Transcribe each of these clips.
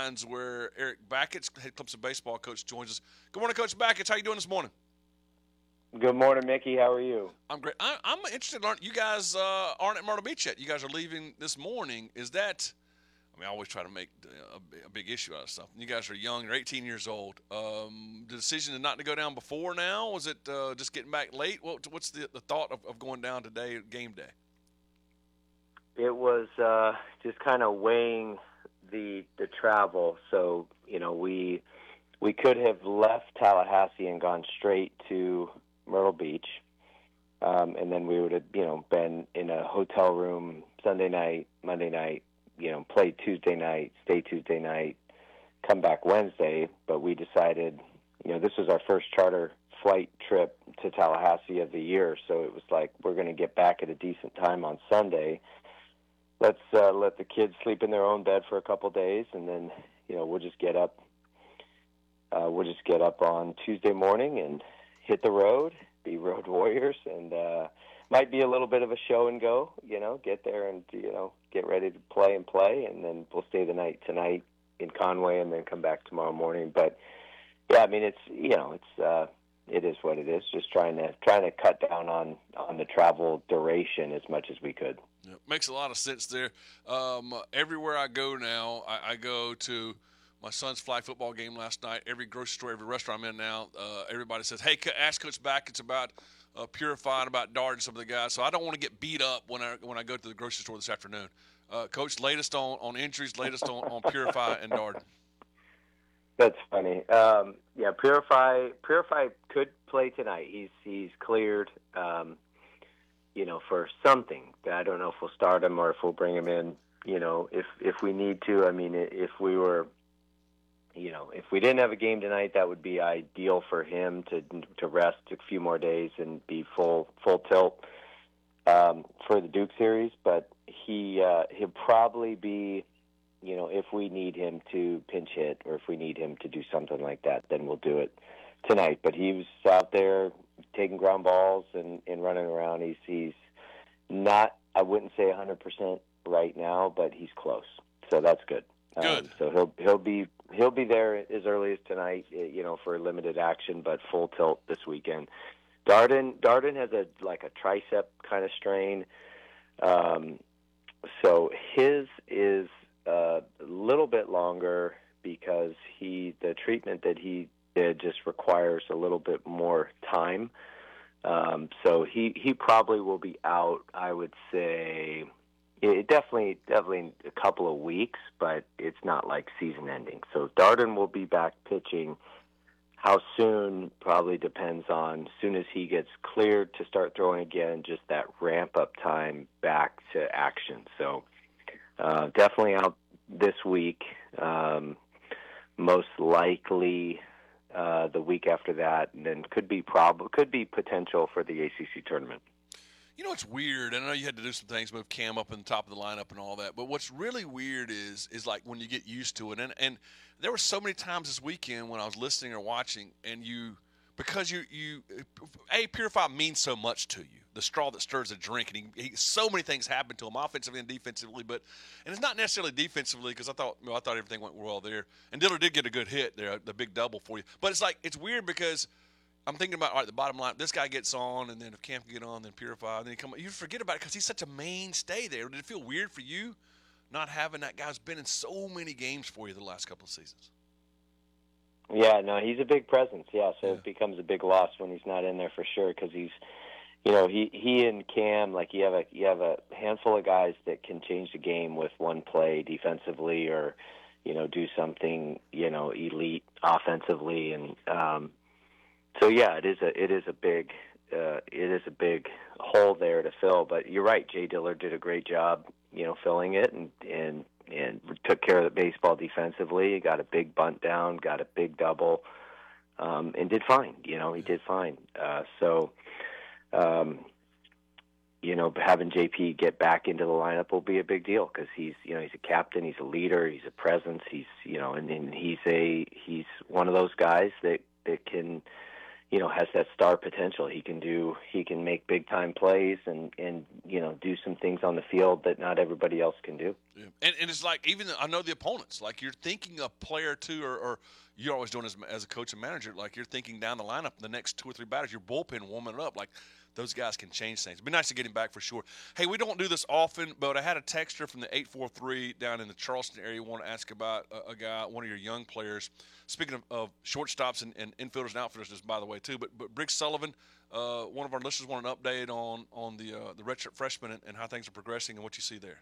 Where Eric Backett, head Clemson baseball coach, joins us. Good morning, Coach Backett. How you doing this morning? Good morning, Mickey. How are you? I'm great. I'm interested in learning. You guys aren't at Myrtle Beach yet. You guys are leaving this morning. Is that? I mean, I always try to make a big issue out of something. You guys are young. You're 18 years old. The decision not to go down before now, was it just getting back late? What's the thought of going down today, game day? It was just kind of weighing the travel. So we could have left Tallahassee and gone straight to Myrtle Beach, and then we would have been in a hotel room Sunday night, Monday night, play Tuesday night, stay Tuesday night, come back Wednesday. But we decided, this was our first charter flight trip to Tallahassee of the year, so it was like we're going to get back at a decent time on Sunday. Let's let the kids sleep in their own bed for a couple days, and then we'll just get up. We'll just get up on Tuesday morning and hit the road, be road warriors, and might be a little bit of a show and go. Get there and get ready to play, and then we'll stay the night tonight in Conway, and then come back tomorrow morning. But yeah, I mean it is what it is. Just trying to cut down on the travel duration as much as we could. Yeah, makes a lot of sense there. Everywhere I go now, I go to my son's flag football game last night. Every grocery store, every restaurant I'm in now, everybody says, "Hey, ask Coach Back. It's about Purify and about Dart and some of the guys." So I don't want to get beat up when I go to the grocery store this afternoon. Coach, latest on injuries, latest on Purify and Dart. That's funny. Yeah, Purify could play tonight. He's cleared. For something. I don't know if we'll start him or if we'll bring him in, if we need to. I mean, if we were, if we didn't have a game tonight, that would be ideal for him to rest a few more days and be full tilt for the Duke series. But he'll probably be, if we need him to pinch hit or if we need him to do something like that, then we'll do it tonight. But he was out there taking ground balls and running around. He's not, I wouldn't say 100% right now, but he's close. So that's good. Good. So he'll be there as early as tonight, for limited action, but full tilt this weekend. Darden has a tricep kind of strain. So his is a little bit longer because the treatment that he did just requires a little bit more time. So he probably will be out, I would say, definitely a couple of weeks, but it's not like season ending. So Darden will be back pitching. How soon probably depends on, as soon as he gets cleared to start throwing again, just that ramp up time back to action. So definitely out this week. Most likely the week after that, and then could be potential for the ACC tournament. It's weird. I know you had to do some things, move Cam up in the top of the lineup and all that. But what's really weird is like when you get used to it. And there were so many times this weekend when I was listening or watching, and because Purify means so much to you, the straw that stirs the drink, and so many things happen to him offensively and defensively. And it's not necessarily defensively because I thought everything went well there. And Diller did get a good hit there, the big double for you. But it's weird because I'm thinking about, all right, the bottom line, this guy gets on, and then if Cam can get on, then Purify, and then you forget about it because he's such a mainstay there. Did it feel weird for you not having that guy who's been in so many games for you the last couple of seasons? Yeah, no, he's a big presence, so it becomes a big loss when he's not in there for sure because he's, he and Cam, like you have a handful of guys that can change the game with one play defensively or, do something, elite offensively. And so, yeah, it is a big hole there to fill. But you're right, Jay Diller did a great job, filling it and took care of the baseball defensively. He got a big bunt down, got a big double, and did fine. He did fine. Having JP get back into the lineup will be a big deal because he's a captain, he's a leader, he's a presence, he's one of those guys that can, has that star potential. He can make big time plays and do some things on the field that not everybody else can do. Yeah. And it's like, even I know the opponents, like you're thinking a player or two, or you're always doing as a coach and manager, like you're thinking down the lineup, the next 2 or 3 batters, your bullpen warming it up, like those guys can change things. It'd be nice to get him back for sure. Hey, we don't do this often, but I had a texter from the 843 down in the Charleston area want to ask about a guy, one of your young players. Speaking of shortstops and infielders and outfielders, just by the way too, but Briggs Sullivan, one of our listeners, want an update on the redshirt freshman and how things are progressing and what you see there.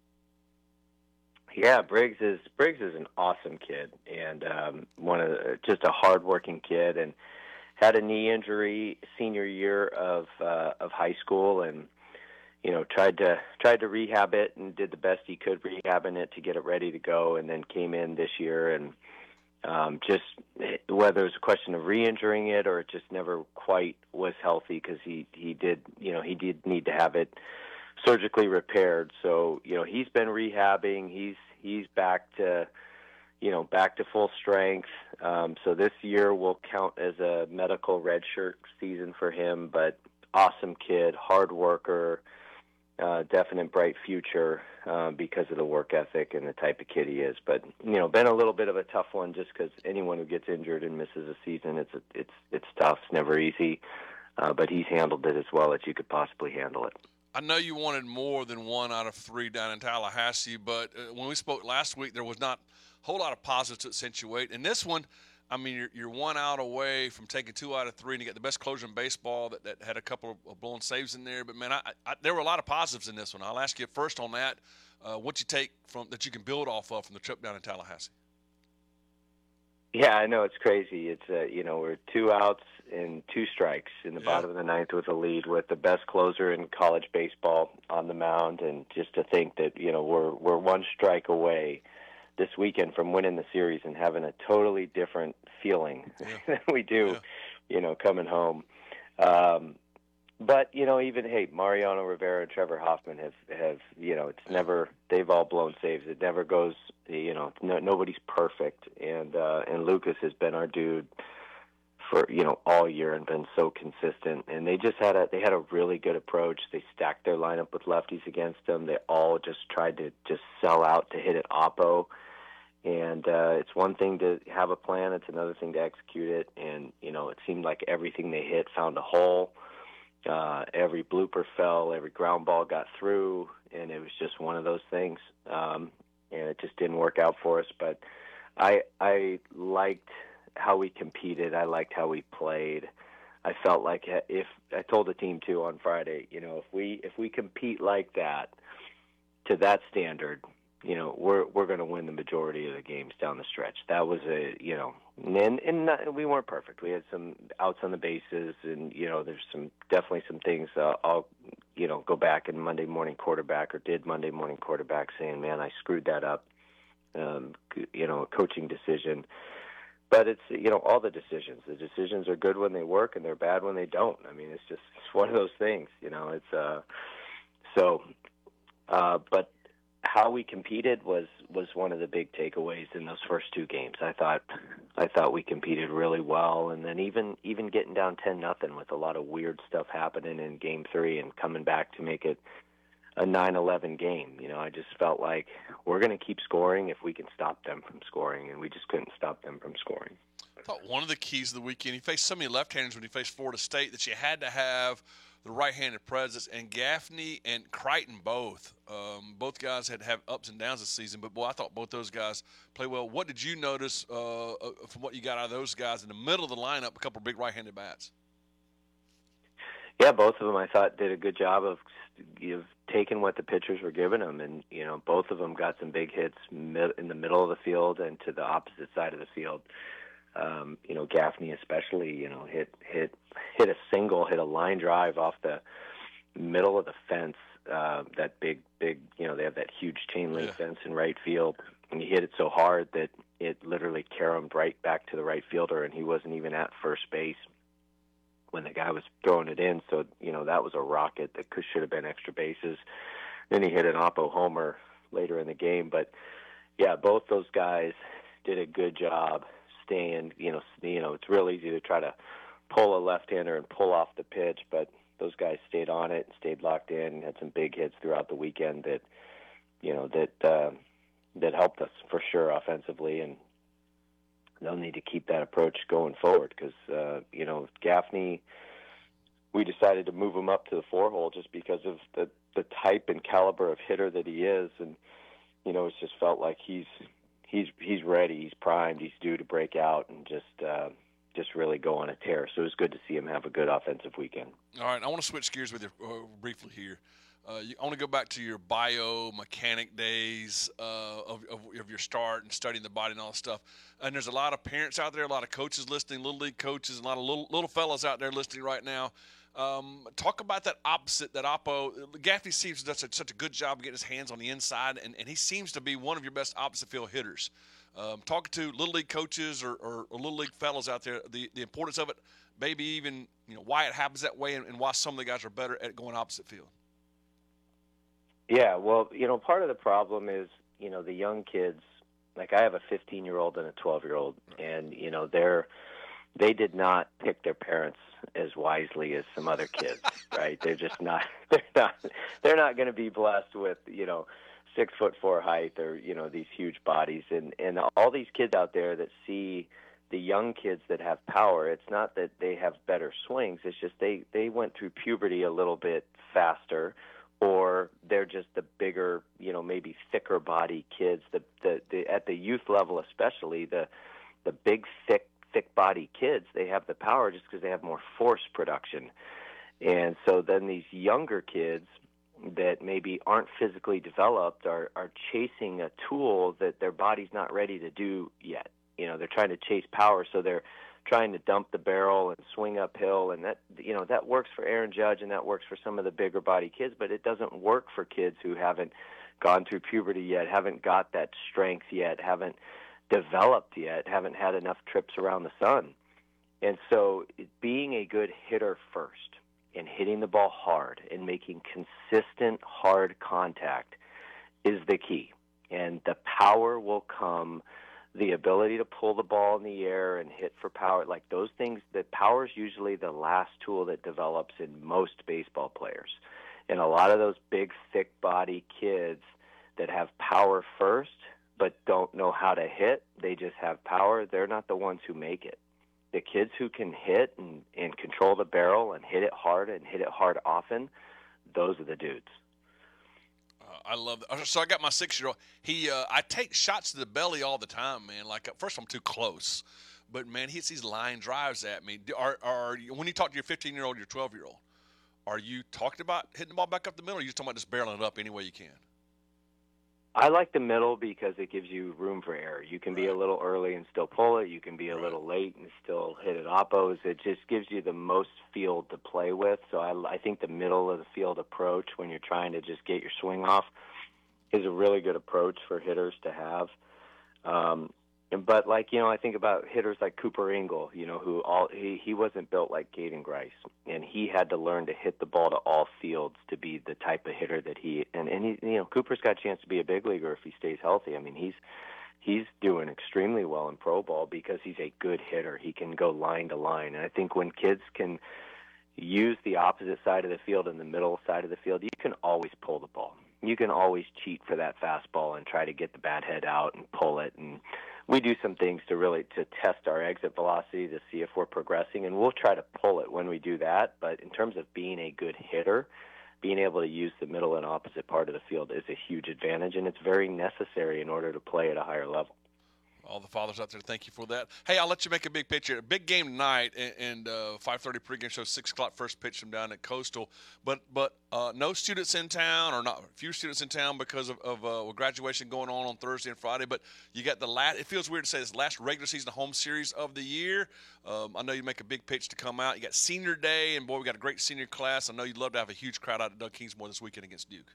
Yeah, Briggs is an awesome kid, and just a hardworking kid, and had a knee injury senior year of high school, and tried to rehab it and did the best he could rehabbing it to get it ready to go, and then came in this year, and just whether it was a question of re-injuring it or it just never quite was healthy, because he did need to have it surgically repaired. So he's been rehabbing. He's back to full strength. So this year will count as a medical redshirt season for him. But awesome kid, hard worker, definite bright future because of the work ethic and the type of kid he is. But been a little bit of a tough one, just because anyone who gets injured and misses a season, it's tough. It's never easy. But he's handled it as well as you could possibly handle it. I know you wanted more than 1 out of 3 down in Tallahassee, but when we spoke last week, there was not a whole lot of positives to accentuate. In this one, I mean, you're 1 out away from taking 2 out of 3, and you get the best closer in baseball that had a couple of blown saves in there. But, man, there were a lot of positives in this one. I'll ask you first on that, what you take from that you can build off of from the trip down in Tallahassee. Yeah, I know, it's crazy. It's we're 2 outs and 2 strikes in the bottom of the 9th with a lead, with the best closer in college baseball on the mound, and just to think that we're 1 strike away this weekend from winning the series and having a totally different feeling than we do, coming home. But even Mariano Rivera and Trevor Hoffman have it's never, they've all blown saves. It never goes, nobody's perfect, and Lucas has been our dude for all year and been so consistent. And they had a really good approach. They stacked their lineup with lefties against them. They all just tried to just sell out to hit at oppo. And it's one thing to have a plan; it's another thing to execute it. And it seemed like everything they hit found a hole. Every blooper fell, every ground ball got through, and it was just one of those things. And it just didn't work out for us. But I liked how we competed. I liked how we played. I felt like, if I told the team too on Friday, if we compete like that, to that standard, we're going to win the majority of the games down the stretch. That was we weren't perfect. We had some outs on the bases, and there's definitely some things I'll go back and Monday morning quarterback saying, man, I screwed that up. A coaching decision. But it's all the decisions. The decisions are good when they work, and they're bad when they don't. I mean, it's one of those things. But how we competed was one of the big takeaways in those first 2 games. I thought we competed really well, and then even getting down 10-0 with a lot of weird stuff happening in Game 3 and coming back to make it a 9-11 game. I just felt like we're going to keep scoring if we can stop them from scoring, and we just couldn't stop them from scoring. I thought one of the keys of the weekend, you faced so many left-handers when you faced Florida State, that you had to have the right-handed presence, and Gaffney and Crichton both guys had ups and downs this season, but boy, I thought both those guys play well. What did you notice from what you got out of those guys in the middle of the lineup, a couple of big right-handed bats? Yeah, both of them I thought did a good job of taking what the pitchers were giving them, and both of them got some big hits in the middle of the field and to the opposite side of the field. Gaffney especially, hit a single, hit a line drive off the middle of the fence. That big, they have that huge chain link fence in right field, and he hit it so hard that it literally caromed right back to the right fielder, and he wasn't even at first base when the guy was throwing it in. So, that was a rocket that should have been extra bases. Then he hit an oppo homer later in the game. But, yeah, both those guys did a good job staying, it's real easy to try to pull a left-hander and pull off the pitch, but those guys stayed on it, stayed locked in, had some big hits throughout the weekend that, that helped us for sure offensively, and they'll need to keep that approach going forward because, Gaffney, we decided to move him up to the 4-hole just because of the type and caliber of hitter that he is, and, it's just felt like he's ready, he's primed, he's due to break out and just really go on a tear. So it was good to see him have a good offensive weekend. All right, I want to switch gears with you briefly here. I want to go back to your biomechanic days of your start and studying the body and all that stuff. And there's a lot of parents out there, a lot of coaches listening, little league coaches, a lot of little fellas out there listening right now. Talk about that opposite, that oppo. Gaffney seems to do such a good job of getting his hands on the inside, and he seems to be one of your best opposite field hitters. Talking to little league coaches or little league fellas out there, the importance of it, maybe even why it happens that way, and why some of the guys are better at going opposite field. Yeah, well, part of the problem is, the young kids, like I have a 15-year-old and a 12-year-old, and, they did not pick their parents as wisely as some other kids, right? They're just not, they're not going to be blessed with, 6'4" height or, these huge bodies. And all these kids out there that see the young kids that have power, it's not that they have better swings. It's just they went through puberty a little bit faster, or they're just the bigger, maybe thicker body kids. At the youth level especially, the big, thick body kids, they have the power just because they have more force production. And so then these younger kids that maybe aren't physically developed are chasing a tool that their body's not ready to do yet. They're trying to chase power, so they're trying to dump the barrel and swing uphill, and that works for Aaron Judge and that works for some of the bigger body kids, but it doesn't work for kids who haven't gone through puberty yet, haven't got that strength yet, haven't developed yet, haven't had enough trips around the sun. And so being a good hitter first and hitting the ball hard and making consistent hard contact is the key. And the power will come, the ability to pull the ball in the air and hit for power, like those things, that power is usually the last tool that develops in most baseball players. And a lot of those big, thick body kids that have power first but don't know how to hit, they just have power, they're not the ones who make it. The kids who can hit and control the barrel and hit it hard and hit it hard often, those are the dudes. I love that. So I got my 6-year-old. I take shots to the belly all the time, man. Like, first I'm too close, but man, he hits these line drives at me. When you talk to your 15-year-old, your 12-year-old, are you talking about hitting the ball back up the middle, or are you talking about just barreling it up any way you can? I like the middle because it gives you room for error. You can be a little early and still pull it. You can be a little late and still hit it oppos. It just gives you the most field to play with. So I think the middle of the field approach when you're trying to just get your swing off is a really good approach for hitters to have. But I think about hitters like Cooper Ingle, he wasn't built like Caden Grice, and he had to learn to hit the ball to all fields to be the type of hitter that he Cooper's got a chance to be a big leaguer if he stays healthy. I mean, he's doing extremely well in pro ball because he's a good hitter. He can go line to line, and I think when kids can use the opposite side of the field and the middle side of the field, you can always pull the ball. You can always cheat for that fastball and try to get the bat head out and pull it. And we do some things to test our exit velocity to see if we're progressing, and we'll try to pull it when we do that. But in terms of being a good hitter, being able to use the middle and opposite part of the field is a huge advantage, and it's very necessary in order to play at a higher level. All the fathers out there, thank you for that. Hey, I'll let you make a big pitch here. A big game tonight, and 5:30 pregame show, 6 o'clock first pitch from down at Coastal. But no students in town, or not few students in town because of graduation going on Thursday and Friday. But you got the last. It feels weird to say this last regular season home series of the year. I know you make a big pitch to come out. You got senior day, and boy, we got a great senior class. I know you'd love to have a huge crowd out at Doug Kingsmore this weekend against Duke.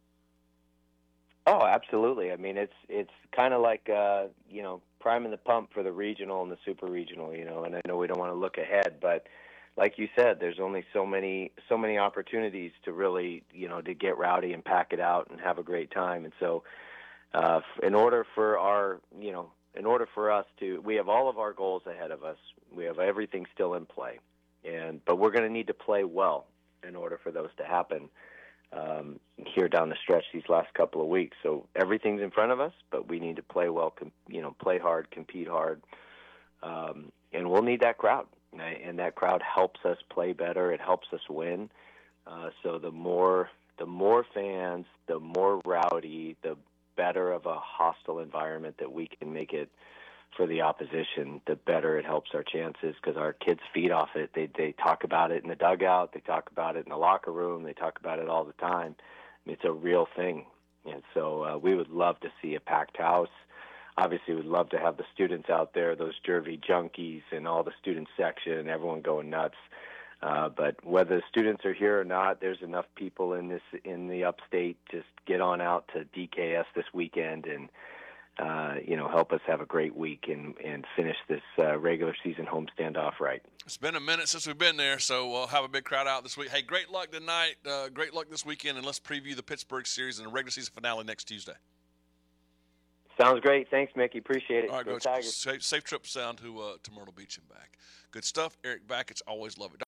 Oh, absolutely. I mean, it's kind of like priming the pump for the regional and the super regional, and I know we don't want to look ahead, but like you said, there's only so many opportunities to really, to get rowdy and pack it out and have a great time. And so in order for us to, we have all of our goals ahead of us. We have everything still in play. But we're going to need to play well in order for those to happen here down the stretch these last couple of weeks. So everything's in front of us, but we need to play well, play hard, compete hard, and we'll need that crowd. And that crowd helps us play better. It helps us win. So the more fans, the more rowdy, the better of a hostile environment that we can make it for the opposition, the better it helps our chances, because our kids feed off it. They talk about it in the dugout. They talk about it in the locker room. They talk about it all the time. It's a real thing. And so we would love to see a packed house. Obviously, we'd love to have the students out there, those Jervy junkies and all the student section, everyone going nuts. But whether the students are here or not, there's enough people in the upstate. Just get on out to DKS this weekend and help us have a great week and finish this regular season homestand off right. It's been a minute since we've been there, so we'll have a big crowd out this week. Hey, great luck tonight. Great luck this weekend, and let's preview the Pittsburgh series and the regular season finale next Tuesday. Sounds great. Thanks, Mickey. Appreciate it. All right, Coach. Safe trip down to Myrtle Beach and back. Good stuff. Erik Bakich, always love it.